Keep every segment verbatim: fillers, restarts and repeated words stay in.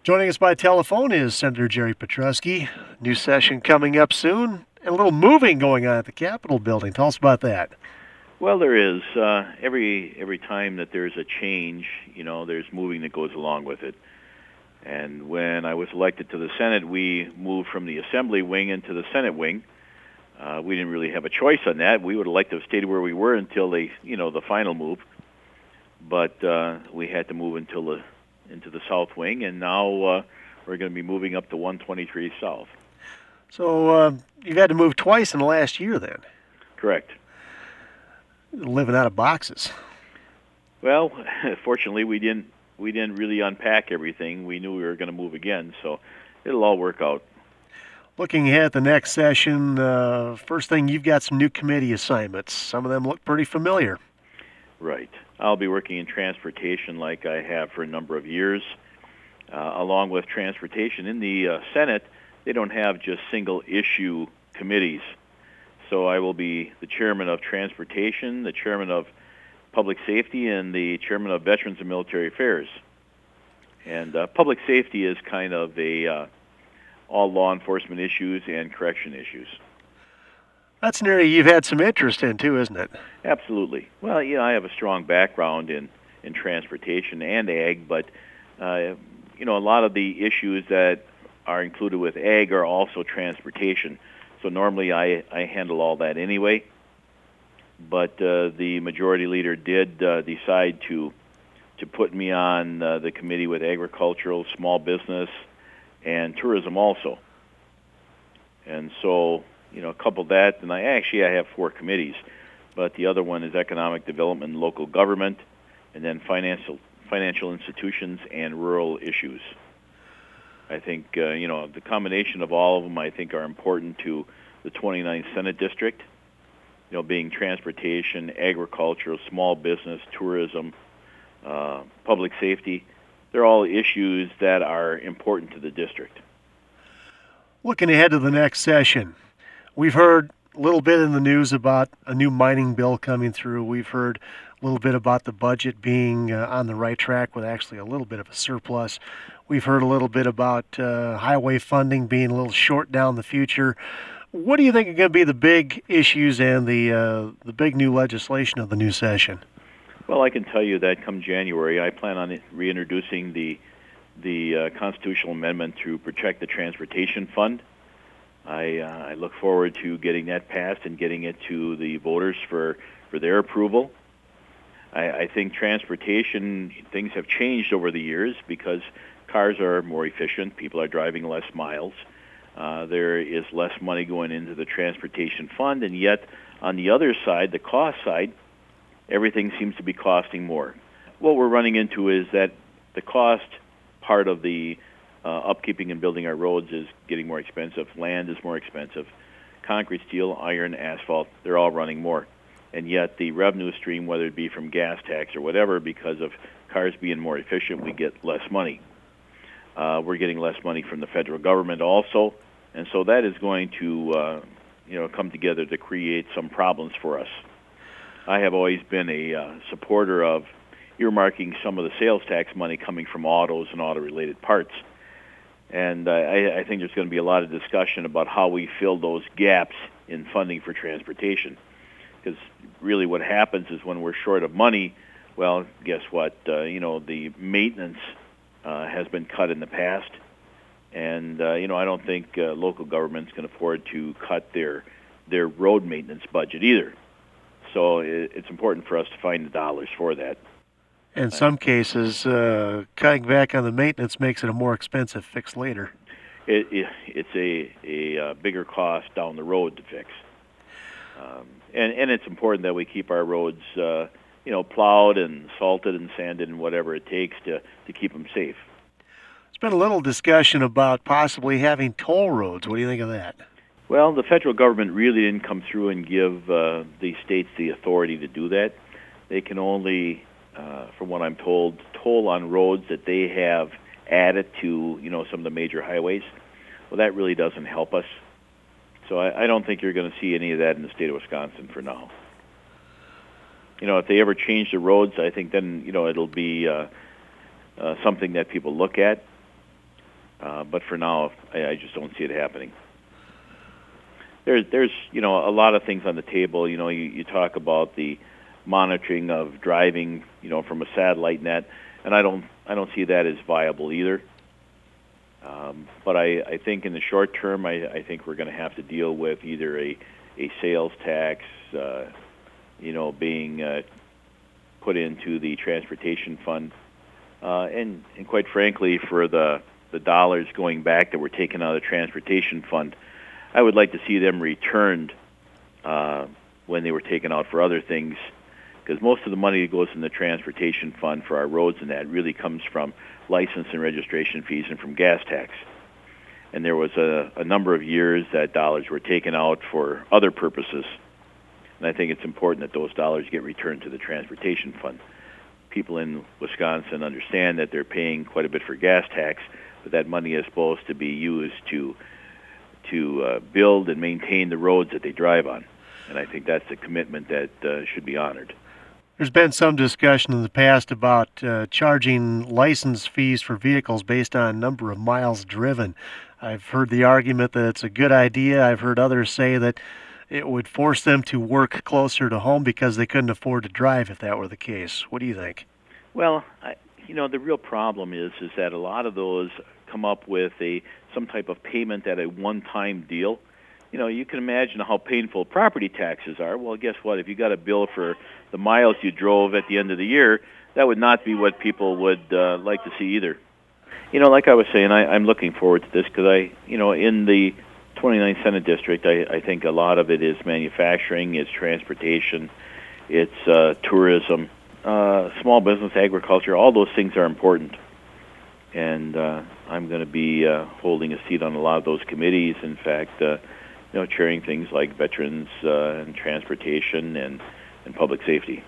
Joining us by telephone is Senator Jerry Petrusky. New session coming up soon, and a little moving going on at the Capitol building. Tell us about that. Well, there is. Uh, every every time that there's a change, you know, there's moving that goes along with it. And when I was elected to the Senate, we moved from the Assembly wing into the Senate wing. Uh, we didn't really have a choice on that. We would have liked to have stayed where we were until they, you know, the final move. But uh, we had to move until the into the South wing, and now uh, we're going to be moving up to one twenty-three South. So uh, you've had to move twice in the last year, then. Correct. Living out of boxes. Well, fortunately, we didn't we didn't really unpack everything. We knew we were going to move again, so it'll all work out. Looking ahead at the next session, uh, first thing, you've got some new committee assignments. Some of them look pretty familiar. Right. I'll be working in transportation like I have for a number of years. Uh, along with transportation, in the uh, Senate, they don't have just single-issue committees. So I will be the chairman of transportation, the chairman of public safety, and the chairman of Veterans and Military Affairs. And uh, public safety is kind of a uh, all law enforcement issues and correction issues. That's an area you've had some interest in, too, isn't it? Absolutely. Well, you know, I have a strong background in, in transportation and ag, but, uh, you know, a lot of the issues that are included with ag are also transportation. So normally I, I handle all that anyway. But uh, the majority leader did uh, decide to to put me on uh, the committee with agricultural, small business, and tourism also. And so, you know, couple that, and I actually I have four committees, but the other one is economic development and local government, and then financial financial institutions and rural issues. I think, uh, you know, the combination of all of them I think are important to the twenty-ninth Senate District, you know, being transportation, agriculture, small business, tourism, uh, public safety. They're all issues that are important to the district. Looking ahead to the next session, we've heard a little bit in the news about a new mining bill coming through. We've heard a little bit about the budget being uh, on the right track with actually a little bit of a surplus. We've heard a little bit about uh, highway funding being a little short down the future. What do you think are going to be the big issues and the uh, the big new legislation of the new session? Well, I can tell you that come January, I plan on reintroducing the the uh, constitutional amendment to protect the transportation fund. I, uh, I look forward to getting that passed and getting it to the voters for, for their approval. I, I think transportation, things have changed over the years because cars are more efficient, people are driving less miles. Uh, there is less money going into the transportation fund, and yet on the other side, the cost side, everything seems to be costing more. What we're running into is that the cost part of the uh, upkeeping and building our roads is getting more expensive. Land is more expensive. Concrete, steel, iron, asphalt, they're all running more. And yet the revenue stream, whether it be from gas tax or whatever, because of cars being more efficient, we get less money. Uh, we're getting less money from the federal government also, and so that is going to, uh, you know, come together to create some problems for us. I have always been a uh, supporter of earmarking some of the sales tax money coming from autos and auto-related parts, and uh, I, I think there's going to be a lot of discussion about how we fill those gaps in funding for transportation, because really what happens is when we're short of money, well, guess what? Uh, you know, the maintenance Uh, has been cut in the past, and uh, you know I don't think uh, local governments can afford to cut their their road maintenance budget either. So it, it's important for us to find the dollars for that. In some cases, uh, cutting back on the maintenance makes it a more expensive fix later. It, it, it's a a uh, bigger cost down the road to fix, um, and and it's important that we keep our roads Uh, you know, plowed and salted and sanded and whatever it takes to, to keep them safe. There's been a little discussion about possibly having toll roads. What do you think of that? Well, the federal government really didn't come through and give uh, the states the authority to do that. They can only, uh, from what I'm told, toll on roads that they have added to, you know, some of the major highways. Well, that really doesn't help us. So I, I don't think you're going to see any of that in the state of Wisconsin for now. You know, if they ever change the roads, I think then, you know, it'll be uh, uh, something that people look at. Uh, but for now, I, I just don't see it happening. There's, there's, you know, a lot of things on the table. You know, you, you talk about the monitoring of driving, you know, from a satellite net, and I don't, I don't see that as viable either. Um, but I, I think in the short term, I, I think we're going to have to deal with either a, a sales tax, uh, you know, being uh, put into the transportation fund, uh, and, and quite frankly, for the the dollars going back that were taken out of the transportation fund, I would like to see them returned uh, when they were taken out for other things, because most of the money that goes in the transportation fund for our roads and that really comes from license and registration fees and from gas tax. And there was a, a number of years that dollars were taken out for other purposes. And I think it's important that those dollars get returned to the transportation fund. People in Wisconsin understand that they're paying quite a bit for gas tax, but that money is supposed to be used to to uh, build and maintain the roads that they drive on. And I think that's a commitment that uh, should be honored. There's been some discussion in the past about uh, charging license fees for vehicles based on number of miles driven. I've heard the argument that it's a good idea. I've heard others say that it would force them to work closer to home because they couldn't afford to drive if that were the case. What do you think? Well, I, you know, the real problem is is that a lot of those come up with a some type of payment at a one-time deal. You know, you can imagine how painful property taxes are. Well, guess what? If you got a bill for the miles you drove at the end of the year, that would not be what people would uh, like to see either. You know, like I was saying, I, I'm looking forward to this because I, you know, in the twenty-ninth Senate District, I, I think a lot of it is manufacturing, it's transportation, it's uh, tourism, uh, small business, agriculture. All those things are important. And uh, I'm going to be uh, holding a seat on a lot of those committees. In fact, uh, you know, chairing things like veterans uh, and transportation and, and public safety.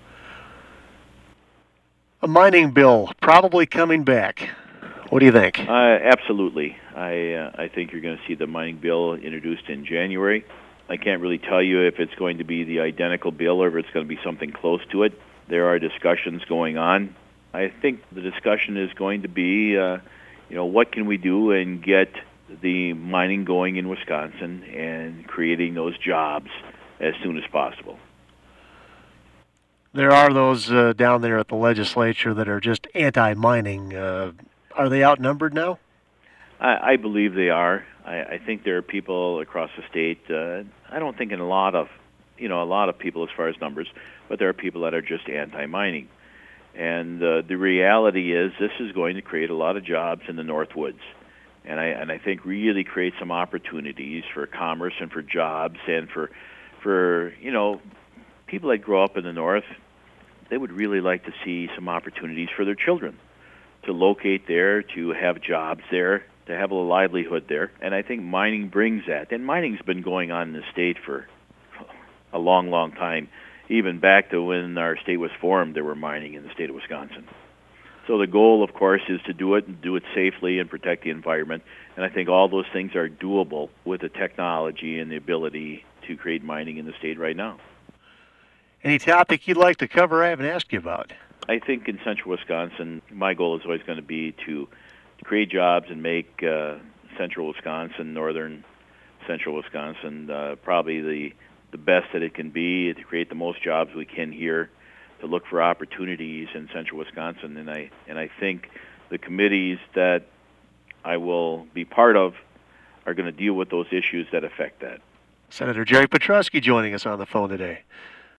A mining bill probably coming back. What do you think? Uh, absolutely. I uh, I think you're going to see the mining bill introduced in January. I can't really tell you if it's going to be the identical bill or if it's going to be something close to it. There are discussions going on. I think the discussion is going to be, uh, you know, what can we do and get the mining going in Wisconsin and creating those jobs as soon as possible. There are those uh, down there at the legislature that are just anti-mining. Uh, are they outnumbered now? I, I believe they are. I, I think there are people across the state. Uh, I don't think in a lot of, you know, a lot of people as far as numbers, but there are people that are just anti-mining. And uh, the reality is this is going to create a lot of jobs in the Northwoods. And I, and I think really create some opportunities for commerce and for jobs and for, for, you know, people that grow up in the North. They would really like to see some opportunities for their children to locate there, to have jobs there, to have a livelihood there. And I think mining brings that. And mining's been going on in the state for a long, long time. Even back to when our state was formed, there were mining in the state of Wisconsin. So the goal, of course, is to do it and do it safely and protect the environment. And I think all those things are doable with the technology and the ability to create mining in the state right now. Any topic you'd like to cover I haven't asked you about? I think in central Wisconsin, my goal is always going to be to, to create jobs and make uh, central Wisconsin, northern central Wisconsin, uh, probably the the best that it can be, to create the most jobs we can here, to look for opportunities in central Wisconsin. And I and I think the committees that I will be part of are going to deal with those issues that affect that. Senator Jerry Petrusky joining us on the phone today.